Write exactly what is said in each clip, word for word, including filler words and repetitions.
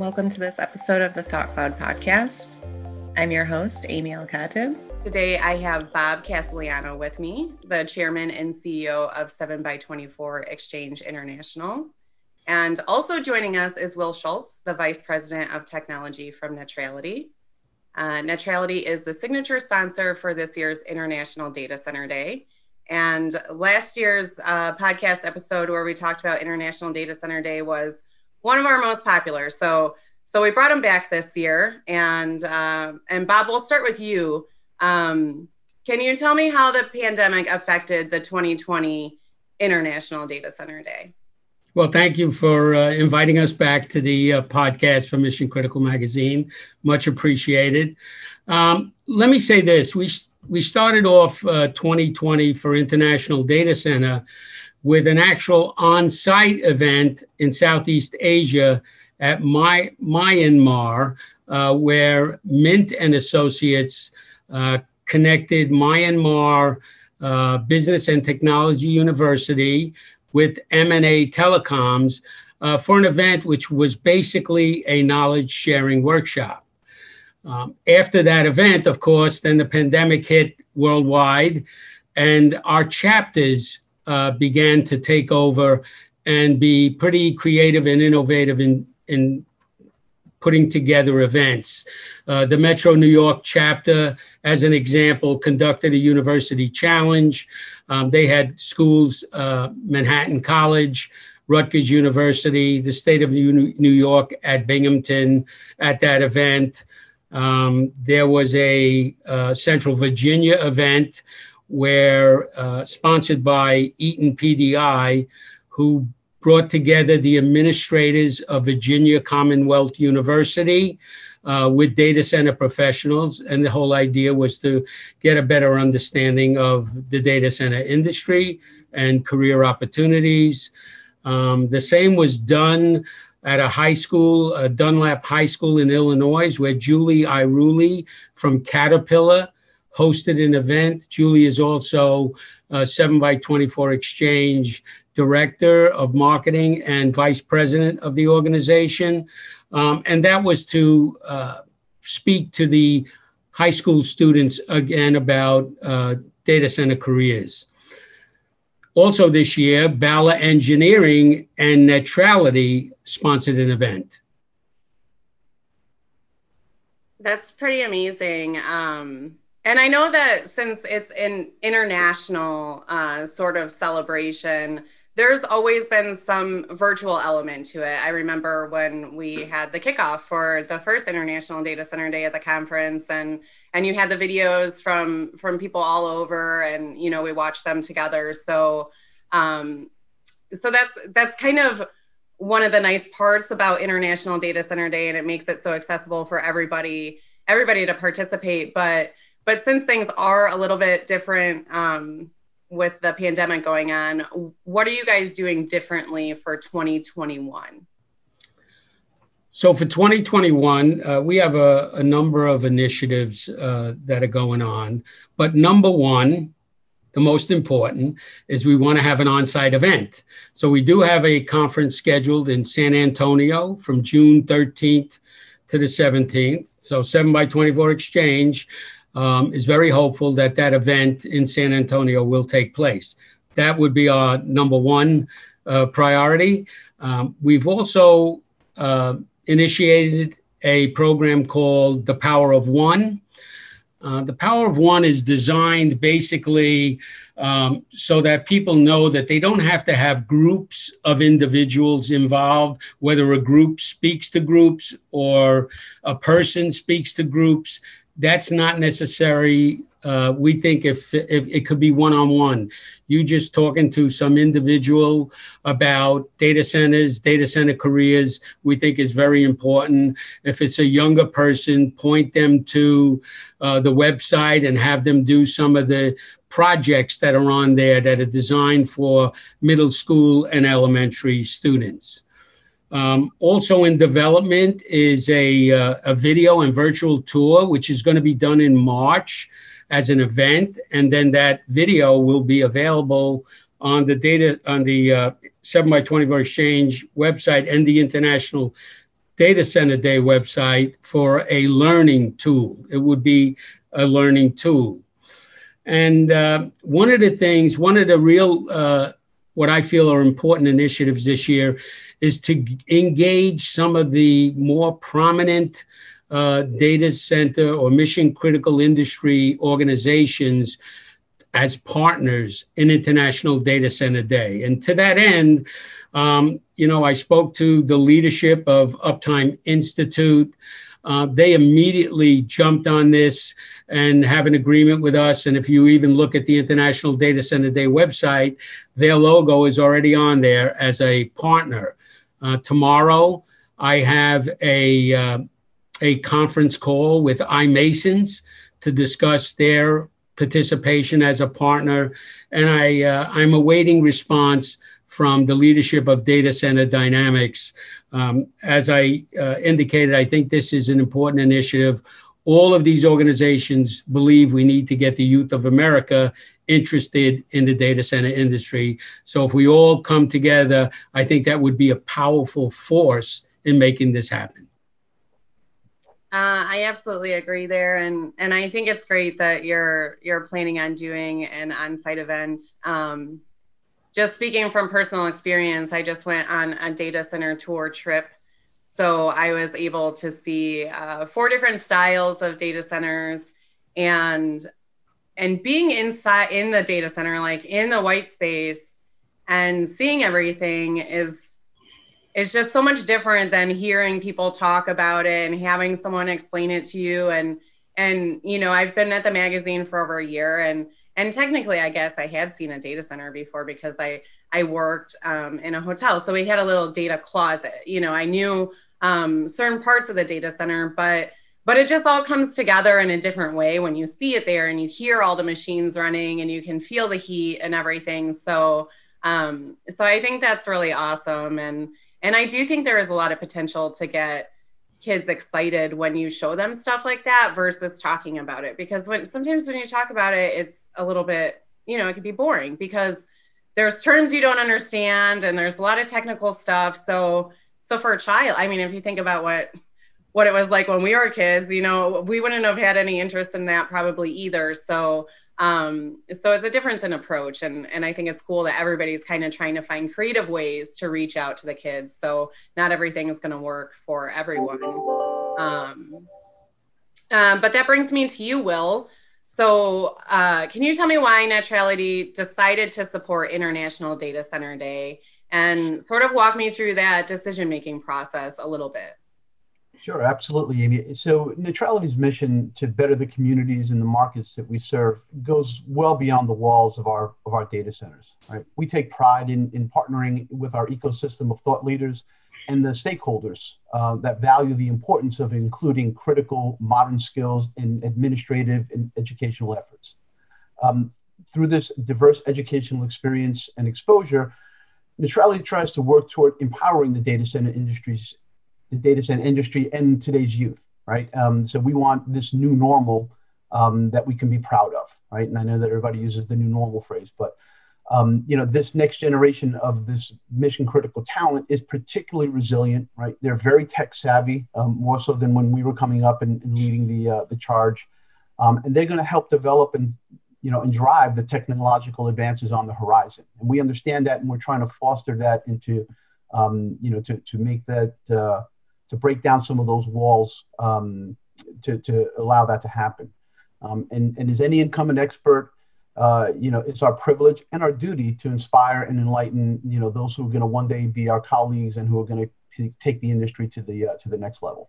Welcome to this episode of the Thought Cloud podcast. I'm your host, Amy Al-Khatib. Today, I have Bob Castellano with me, the chairman and C E O of seven by twenty-four Exchange International. And also joining us is Will Schultz, the vice president of technology from Netrality. Uh, Netrality is the signature sponsor for this year's International Data Center Day. And last year's uh, podcast episode where we talked about International Data Center Day was one of our most popular. So, so we brought him back this year. And uh, and Bob, we'll start with you. Um, can you tell me how the pandemic affected the twenty twenty International Data Center Day? Well, thank you for uh, inviting us back to the uh, podcast from Mission Critical Magazine. Much appreciated. Um, let me say this. We, we started off uh, twenty twenty for International Data Center with an actual on-site event in Southeast Asia at My, Myanmar, uh, where Mint and Associates uh, connected Myanmar uh, Business and Technology University with M and A Telecoms uh, for an event which was basically a knowledge sharing workshop. Um, after that event, of course, then the pandemic hit worldwide and our chapters uh, began to take over and be pretty creative and innovative in, in putting together events. Uh, the Metro New York chapter, as an example, conducted a university challenge. Um, they had schools, uh, Manhattan College, Rutgers University, the state of New York at Binghamton at that event. Um, there was a uh, Central Virginia event where uh, sponsored by Eaton P D I, who brought together the administrators of Virginia Commonwealth University uh, with data center professionals. And the whole idea was to get a better understanding of the data center industry and career opportunities. Um, the same was done at a high school, uh, Dunlap High School in Illinois, where Julie Iruli from Caterpillar hosted an event. Julie is also uh, seven by twenty-four Exchange Director of Marketing and Vice President of the organization. Um, and that was to uh, speak to the high school students again about uh, data center careers. Also this year, Bala Engineering and Netrality sponsored an event. That's pretty amazing. Um, and I know that since it's an international uh, sort of celebration, there's always been some virtual element to it. I remember when we had the kickoff for the first International Data Center Day at the conference, and and you had the videos from from people all over, and you know we watched them together. So, um, so that's that's kind of one of the nice parts about International Data Center Day, and it makes it so accessible for everybody everybody to participate. But but since things are a little bit different. Um, with the pandemic going on, what are you guys doing differently for twenty twenty-one? So for twenty twenty-one, uh, we have a, a number of initiatives uh, that are going on. But number one, the most important, is we want to have an on-site event. So we do have a conference scheduled in San Antonio from June thirteenth to the seventeenth. So seven by twenty-four Exchange Um, is very hopeful that that event in San Antonio will take place. That would be our number one uh, priority. Um, we've also uh, initiated a program called The Power of One. Uh, the Power of One is designed basically um, so that people know that they don't have to have groups of individuals involved, whether a group speaks to groups or a person speaks to groups. That's not necessary. Uh, we think if, if it could be one-on-one, you just talking to some individual about data centers, data center careers, we think is very important. If it's a younger person, point them to uh, the website and have them do some of the projects that are on there that are designed for middle school and elementary students. Um, also in development is a, uh, a video and virtual tour, which is going to be done in March as an event. And then that video will be available on the data on the uh, seven by twenty-four Exchange website and the International Data Center Day website for a learning tool. It would be a learning tool. And uh, one of the things, one of the real, uh, what I feel are important initiatives this year is to g- engage some of the more prominent uh, data center or mission critical industry organizations as partners in International Data Center Day. And to that end, um, you know, I spoke to the leadership of Uptime Institute. Uh, they immediately jumped on this and have an agreement with us. And if you even look at the International Data Center Day website, their logo is already on there as a partner. Uh, tomorrow, I have a, uh, a conference call with iMasons to discuss their participation as a partner. And I, uh, I'm awaiting response from the leadership of Data Center Dynamics. Um, as I uh, indicated, I think this is an important initiative. All of these organizations believe we need to get the youth of America interested in the data center industry. So if we all come together, I think that would be a powerful force in making this happen. Uh, I absolutely agree there, and and I think it's great that you're you're planning on doing an on-site event. Um, just speaking from personal experience, I just went on a data center tour trip, so I was able to see uh, four different styles of data centers, and and being inside in the data center, like in the white space, and seeing everything is. It's just so much different than hearing people talk about it and having someone explain it to you. And, and, you know, I've been at the magazine for over a year, and, and technically I guess I had seen a data center before because I, I worked um, in a hotel. So we had a little data closet, you know, I knew um, certain parts of the data center, but, but it just all comes together in a different way when you see it there and you hear all the machines running and you can feel the heat and everything. So, um, so I think that's really awesome. And, And I do think there is a lot of potential to get kids excited when you show them stuff like that versus talking about it. Because when sometimes when you talk about it, it's a little bit, you know, it can be boring because there's terms you don't understand and there's a lot of technical stuff. So, so for a child, I mean, if you think about what, what it was like when we were kids, you know, we wouldn't have had any interest in that probably either. So, Um, so it's a difference in approach. And, and I think it's cool that everybody's kind of trying to find creative ways to reach out to the kids. So not everything is going to work for everyone. Um, uh, but that brings me to you, Will. So uh, can you tell me why Netrality decided to support International Data Center Day and sort of walk me through that decision-making process a little bit? Sure, absolutely, Amy. So Netrality's mission to better the communities and the markets that we serve goes well beyond the walls of our of our data centers. Right? We take pride in, in partnering with our ecosystem of thought leaders and the stakeholders uh, that value the importance of including critical modern skills in administrative and educational efforts. Um, through this diverse educational experience and exposure, Netrality tries to work toward empowering the data center industries the data center industry and today's youth, right? Um, so we want this new normal um, that we can be proud of, right? And I know that everybody uses the new normal phrase, but um, you know, this next generation of this mission critical talent is particularly resilient, right? They're very tech savvy, um, more so than when we were coming up and, and leading the uh, the charge, um, and they're going to help develop and you know and drive the technological advances on the horizon. And we understand that, and we're trying to foster that into um, you know to to make that. Uh, to break down some of those walls um, to, to allow that to happen. Um, and, and as any incumbent expert, uh, you know, it's our privilege and our duty to inspire and enlighten, you know, those who are going to one day be our colleagues and who are going to take the industry to the, uh, to the next level.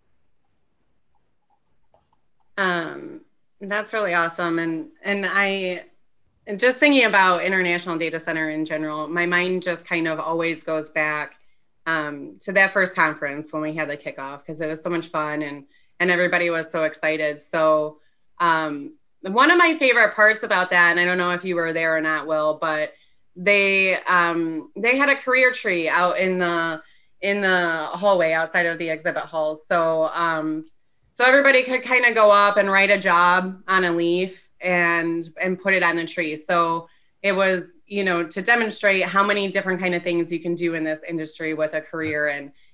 Um, that's really awesome. And, and I, just thinking about International Data Center in general, my mind just kind of always goes back Um, to that first conference when we had the kickoff, because it was so much fun and and everybody was so excited. So um, one of my favorite parts about that, and I don't know if you were there or not, Will, but they um, they had a career tree out in the in the hallway outside of the exhibit halls. So um, so everybody could kind of go up and write a job on a leaf and and put it on the tree. So it was, you know, to demonstrate how many different kind of things you can do in this industry with a career. And,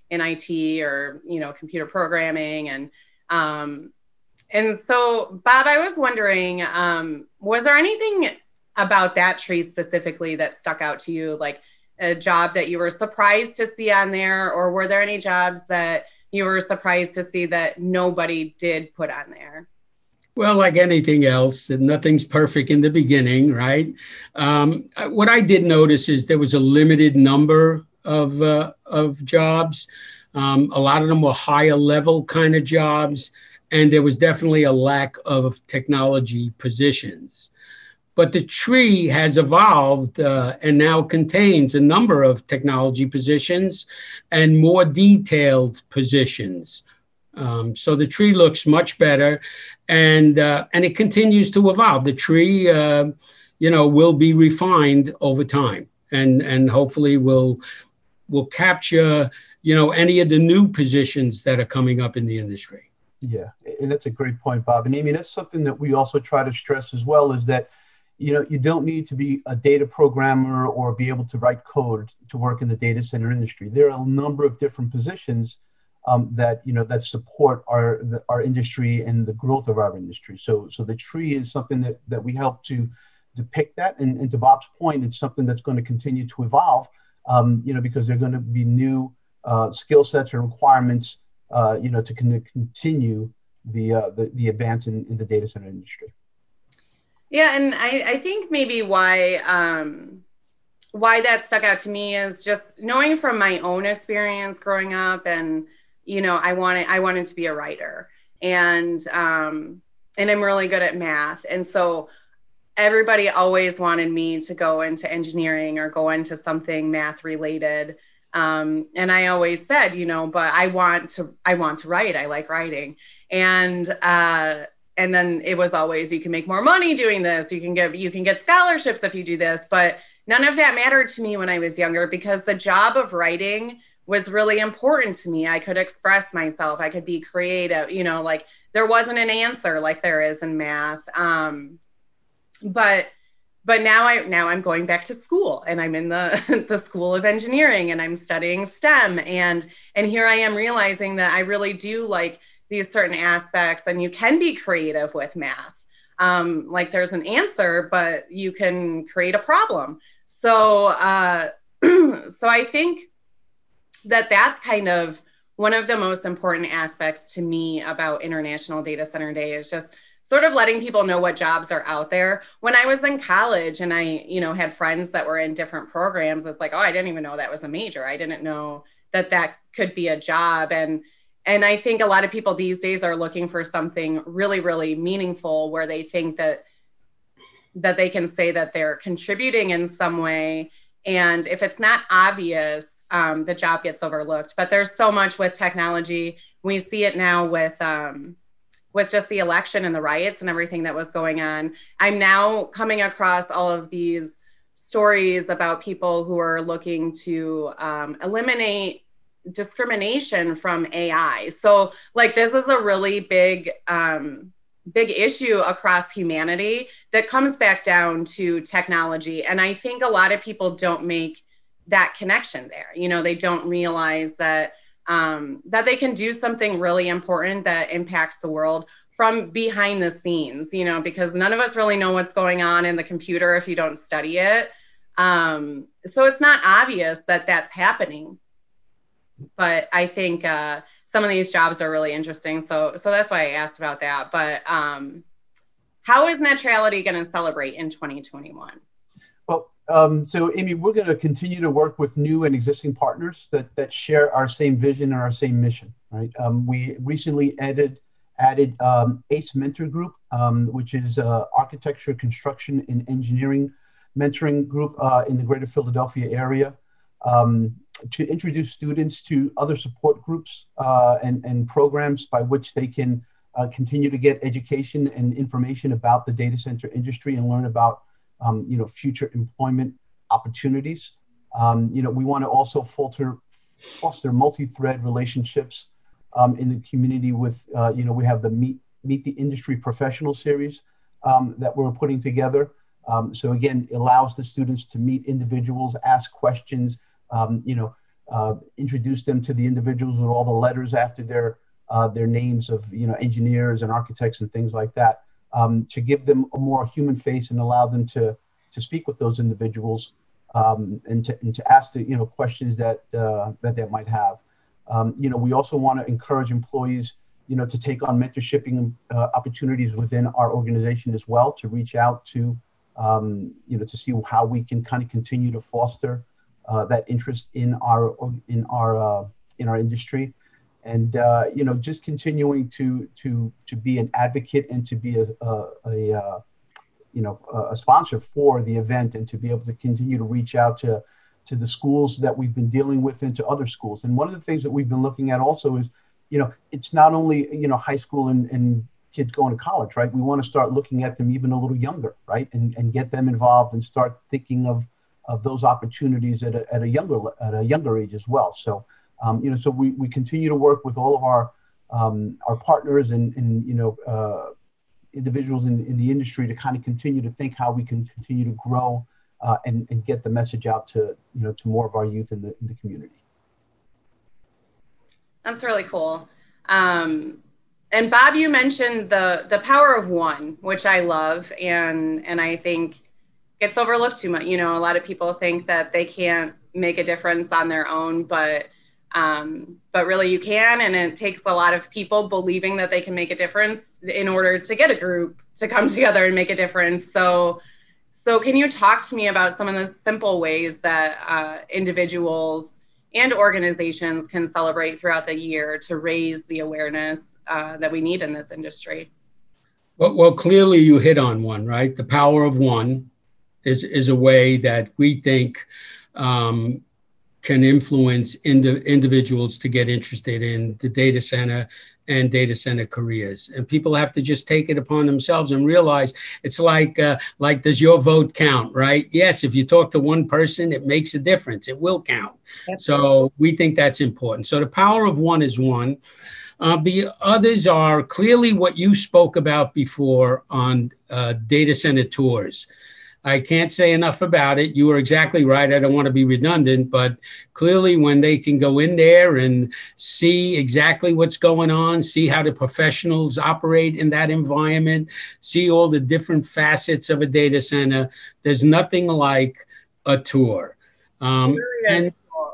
in I T or, you know, computer programming. And, um, and so Bob, I was wondering, um, was there anything about that tree specifically that stuck out to you, like a job that you were surprised to see on there, or were there any jobs that you were surprised to see that nobody did put on there? Well, like anything else, nothing's perfect in the beginning, right? Um, what I did notice is there was a limited number of uh, of jobs. Um, a lot of them were higher level kind of jobs, and there was definitely a lack of technology positions. But the tree has evolved uh, and now contains a number of technology positions and more detailed positions. Um, so the tree looks much better, and uh, and it continues to evolve. The tree, uh, you know, will be refined over time, and and hopefully will will capture, you know, any of the new positions that are coming up in the industry. Yeah, and that's a great point, Bob. And Amy, that's something that we also try to stress as well, is that, you know, you don't need to be a data programmer or be able to write code to work in the data center industry. There are a number of different positions um, that, you know, that support our the, our industry and the growth of our industry. So, so the tree is something that that we help to depict that. And, and to Bob's point, it's something that's going to continue to evolve, um, you know, because there are going to be new uh, skill sets or requirements, uh, you know, to con- continue the, uh, the the advance in, in the data center industry. Yeah, and I, I think maybe why um, why that stuck out to me is just knowing from my own experience growing up, and you know, I wanted I wanted to be a writer, and um, and I'm really good at math, and so everybody always wanted me to go into engineering or go into something math related, um, and I always said, you know, but I want to I want to write. I like writing, and uh, And then it was always, you can make more money doing this. You can get, you can get scholarships if you do this. But none of that mattered to me when I was younger, because the job of writing was really important to me. I could express myself. I could be creative. You know, like there wasn't an answer like there is in math. Um, but but now I now I'm going back to school, and I'm in the the School of Engineering, and I'm studying STEM. And and here I am realizing that I really do like these certain aspects, and you can be creative with math. Um, like there's an answer, but you can create a problem. So, uh, so I think that that's kind of one of the most important aspects to me about International Data Center Day, is just sort of letting people know what jobs are out there. When I was in college and I, you know, had friends that were in different programs, it's like, oh, I didn't even know that was a major. I didn't know that that could be a job. And And I think a lot of people these days are looking for something really, really meaningful, where they think that that they can say that they're contributing in some way. And if it's not obvious, um, the job gets overlooked. But there's so much with technology. We see it now with um, with just the election and the riots and everything that was going on. I'm now coming across all of these stories about people who are looking to um, eliminate discrimination from A I. So like this is a really big, um, big issue across humanity that comes back down to technology. And I think a lot of people don't make that connection there. You know, they don't realize that, um, that they can do something really important that impacts the world from behind the scenes, you know, because none of us really know what's going on in the computer if you don't study it. Um, so it's not obvious that that's happening. But I think uh, some of these jobs are really interesting. So so that's why I asked about that. But um, how is Netrality going to celebrate in twenty twenty-one? Well, um, so Amy, we're going to continue to work with new and existing partners that that share our same vision and our same mission, right? Um, we recently added, added um, ACE Mentor Group, um, which is uh, Architecture, Construction, and Engineering Mentoring Group uh, in the greater Philadelphia area. Um, to introduce students to other support groups uh, and, and programs by which they can uh, continue to get education and information about the data center industry and learn about um, you know, future employment opportunities. Um, you know, we want to also foster, foster multi-thread relationships um, in the community with, uh, you know, we have the Meet, Meet the Industry Professional series um, that we're putting together. Um, so again, it allows the students to meet individuals, ask questions, Um, you know, uh, introduce them to the individuals with all the letters after their uh, their names of, you know, engineers and architects and things like that, um, to give them a more human face and allow them to to speak with those individuals, um, and to and to ask the, you know, questions that uh, that they might have. Um, you know, we also want to encourage employees, you know, to take on mentorship uh, opportunities within our organization as well, to reach out to, um, you know, to see how we can kind of continue to foster uh, that interest in our in our uh, in our industry, and uh, you know, just continuing to to to be an advocate and to be a, a, a uh, you know, a sponsor for the event, and to be able to continue to reach out to to the schools that we've been dealing with and to other schools. And one of the things that we've been looking at also is, you know, it's not only, you know, high school and, and kids going to college, right? We want to start looking at them even a little younger, right? And and get them involved and start thinking of of those opportunities at a, at a younger at a younger age as well. So, um, you know, so we, we continue to work with all of our um, our partners and, and you know, uh, individuals in, in the industry to kind of continue to think how we can continue to grow uh, and, and get the message out to, you know, to more of our youth in the, in the community. That's really cool. Um, and Bob, you mentioned the the power of one, which I love, and and I think gets overlooked too much. You know, a lot of people think that they can't make a difference on their own, but um, but really you can, and it takes a lot of people believing that they can make a difference in order to get a group to come together and make a difference. So, so can you talk to me about some of the simple ways that uh, individuals and organizations can celebrate throughout the year to raise the awareness uh, that we need in this industry? Well, well, clearly you hit on one, right? The power of one is, is a way that we think um, can influence indi- individuals to get interested in the data center and data center careers. And people have to just take it upon themselves and realize it's like, uh, like, does your vote count, right? Yes, if you talk to one person, it makes a difference. It will count. That's so right. We think that's important. So the power of one is one. Uh, the others are clearly what you spoke about before on uh, data center tours. I can't say enough about it. You are exactly right. I don't want to be redundant, but clearly when they can go in there and see exactly what's going on, see how the professionals operate in that environment, see all the different facets of a data center, there's nothing like a tour. Um, and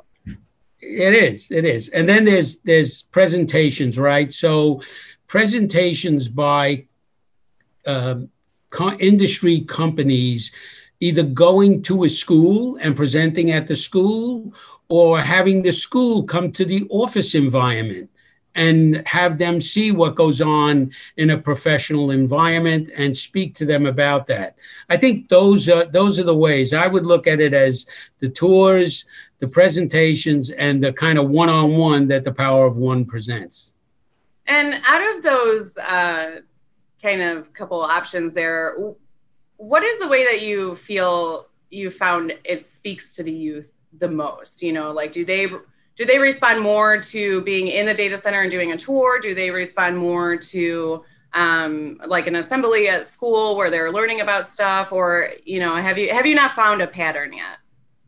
it is, it is. And then there's there's presentations, right? So presentations by uh, co- industry companies either going to a school and presenting at the school, or having the school come to the office environment and have them see what goes on in a professional environment and speak to them about that. I think those are, those are the ways. I would look at it as the tours, the presentations, and the kind of one-on-one that the power of one presents. And out of those uh, kind of couple options there, what is the way that you feel you found it speaks to the youth the most? You know, like, do they do they respond more to being in the data center and doing a tour? Do they respond more to um, like an assembly at school where they're learning about stuff? Or, you know, have you have you not found a pattern yet?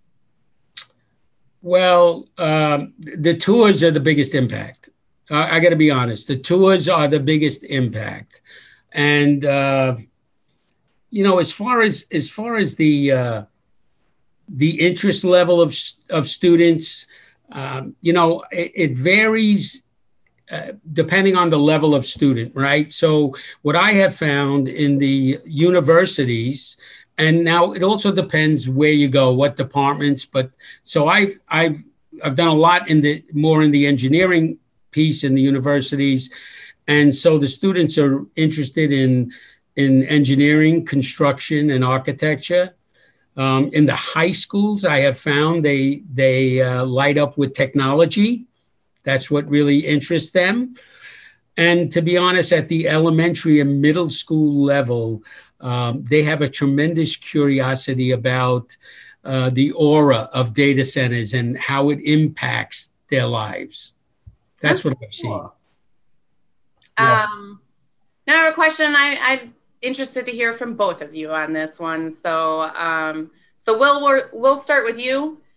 Well, um, the tours are the biggest impact. Uh, I got to be honest. The tours are the biggest impact. And, uh, you know, as far as as far as the uh, the interest level of, of students, um, you know, it, it varies uh, depending on the level of student, right? So what I have found in the universities, and now it also depends where you go, what departments. But so I've I've I've done a lot in the more in the engineering piece in the universities, and so the students are interested in in engineering, construction, and architecture. Um, in the high schools, I have found they they uh, light up with technology. That's what really interests them. And to be honest, at the elementary and middle school level, um, they have a tremendous curiosity about uh, the aura of data centers and how it impacts their lives. That's, That's what I've seen. Cool. Um, now I have a question. I, I'm interested to hear from both of you on this one. So, um, so Will, we're, we'll start with you.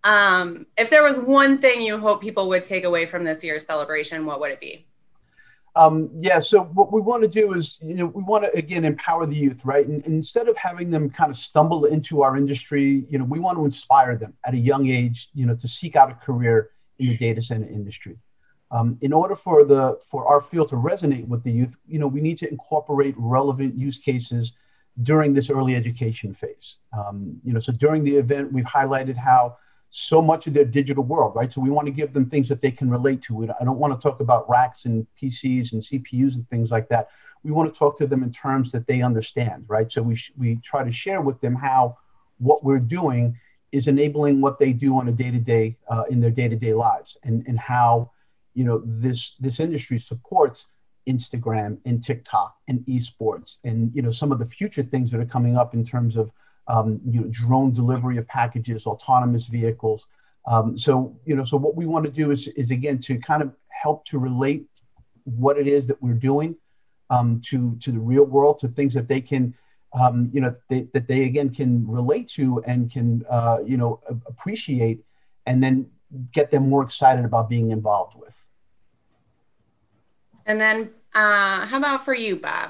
Um, if there was one thing you hope people would take away from this year's celebration, what would it be? Um, yeah, so what we want to do is, you know, we want to, again, empower the youth, right? And, and instead of having them kind of stumble into our industry, you know, we want to inspire them at a young age, you know, to seek out a career in the data center industry. Um, in order for the for our field to resonate with the youth, you know, we need to incorporate relevant use cases during this early education phase. Um, you know, so during the event, we've highlighted how so much of their digital world, right? So we want to give them things that they can relate to. I don't want to talk about racks and P Cs and C P Us and things like that. We want to talk to them in terms that they understand, right? So we, sh- we try to share with them how what we're doing is enabling what they do on a day-to-day, uh, in their day-to-day lives, and, and how, you know, this, this industry supports Instagram and TikTok and esports and, you know, some of the future things that are coming up in terms of Um, you know, drone delivery of packages, autonomous vehicles. Um, so, you know, so what we want to do is, is again, to kind of help to relate what it is that we're doing um, to, to the real world, to things that they can, um, you know, they, that they, again, can relate to and can, uh, you know, appreciate, and then get them more excited about being involved with. And then uh, how about for you, Bob?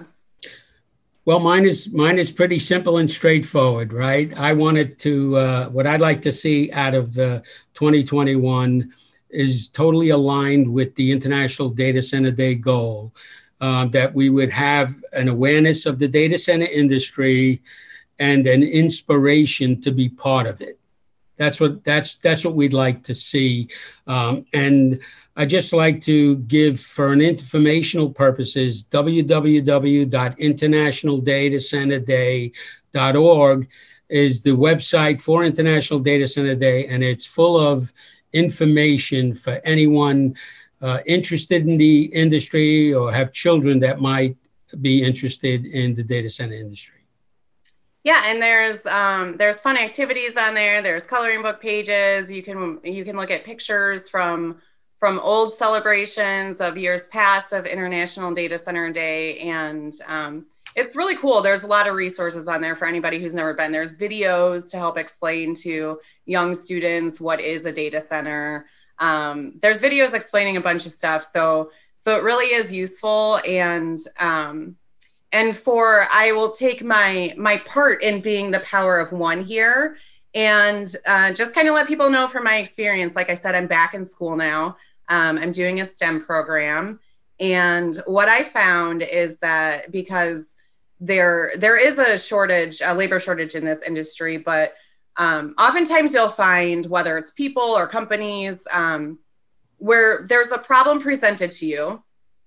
Well, mine is mine is pretty simple and straightforward, right? I wanted to, uh, what I'd like to see out of uh, twenty twenty-one is totally aligned with the International Data Center Day goal, uh, that we would have an awareness of the data center industry and an inspiration to be part of it. That's what that's that's what we'd like to see, um, and I just like to give, for an informational purposes, w w w dot international data center day dot org is the website for International Data Center Day, and it's full of information for anyone uh, interested in the industry or have children that might be interested in the data center industry. Yeah, and there's um, there's fun activities on there. There's coloring book pages. You can you can look at pictures from from old celebrations of years past of International Data Center Day, and um, it's really cool. There's a lot of resources on there for anybody who's never been. There's videos to help explain to young students what is a data center. Um, there's videos explaining a bunch of stuff. So so it really is useful, and um, And for, I will take my my part in being the power of one here, and uh, just kind of let people know from my experience. Like I said, I'm back in school now. Um, I'm doing a STEM program. And what I found is that because there there is a shortage, a labor shortage in this industry, but um, oftentimes you'll find, whether it's people or companies, um, where there's a problem presented to you,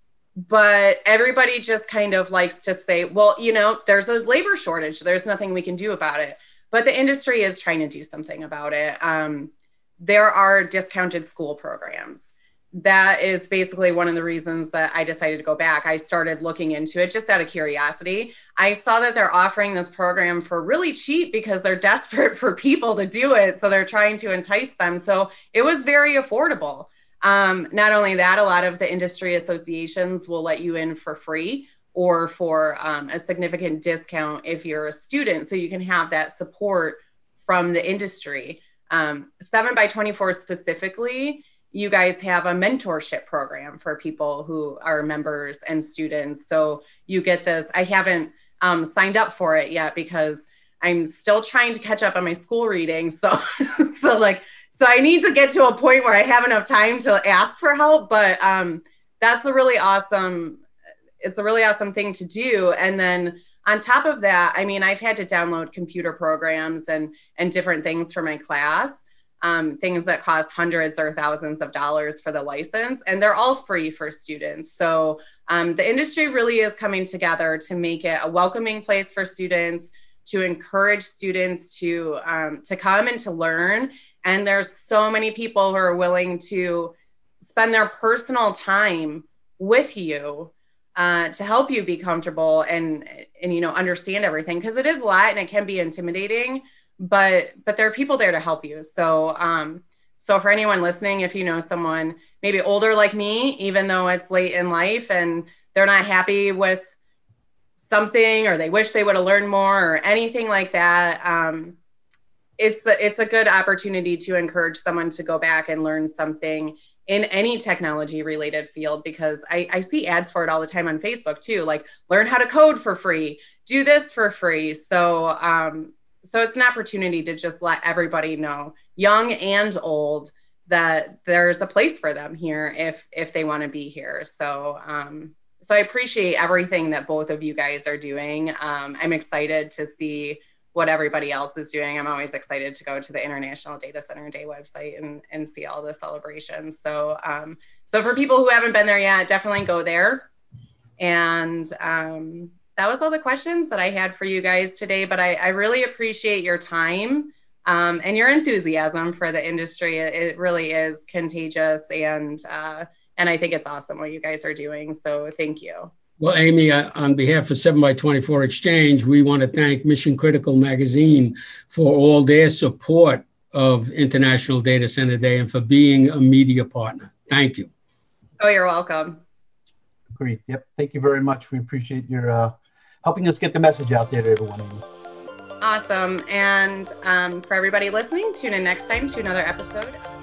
but everybody just kind of likes to say, well, you know, there's a labor shortage. There's nothing we can do about it. But the industry is trying to do something about it. Um, there are discounted school programs. That is basically one of the reasons that I decided to go back. I started looking into it just out of curiosity. I saw that they're offering this program for really cheap because they're desperate for people to do it. So they're trying to entice them. So it was very affordable. Um, not only that, a lot of the industry associations will let you in for free or for um, a significant discount if you're a student, so you can have that support from the industry. Um, seven by twenty-four specifically, you guys have a mentorship program for people who are members and students. So you get this. I haven't um, signed up for it yet because I'm still trying to catch up on my school reading. So, so like, So I need to get to a point where I have enough time to ask for help, but um, that's a really awesome, it's a really awesome thing to do. And then on top of that, I mean, I've had to download computer programs and, and different things for my class, um, things that cost hundreds or thousands of dollars for the license, and they're all free for students. So um, the industry really is coming together to make it a welcoming place for students, to encourage students to, um, to come and to learn. And there's so many people who are willing to spend their personal time with you uh, to help you be comfortable and, and, you know, understand everything. Because it is a lot and it can be intimidating, but, but there are people there to help you. So, um, so for anyone listening, if you know someone maybe older like me, even though it's late in life and they're not happy with something, or they wish they would have learned more or anything like that, um, it's a, it's a good opportunity to encourage someone to go back and learn something in any technology related field, because I, I see ads for it all the time on Facebook too, like learn how to code for free, do this for free. So, um, so it's an opportunity to just let everybody know, young and old, that there's a place for them here if, if they want to be here. So, um, so I appreciate everything that both of you guys are doing. Um, I'm excited to see what everybody else is doing. I'm always excited to go to the International Data Center Day website and, and see all the celebrations. So, um, so for people who haven't been there yet, definitely go there. And um, that was all the questions that I had for you guys today, but I, I really appreciate your time um, and your enthusiasm for the industry. It, it really is contagious, and, uh, and I think it's awesome what you guys are doing. So thank you. Well, Amy, uh, on behalf of seven by twenty-four Exchange, we want to thank Mission Critical Magazine for all their support of International Data Center Day and for being a media partner. Thank you. Oh, you're welcome. Agreed. Yep. Thank you very much. We appreciate your uh, helping us get the message out there to everyone, Amy. Awesome. And um, for everybody listening, tune in next time to another episode.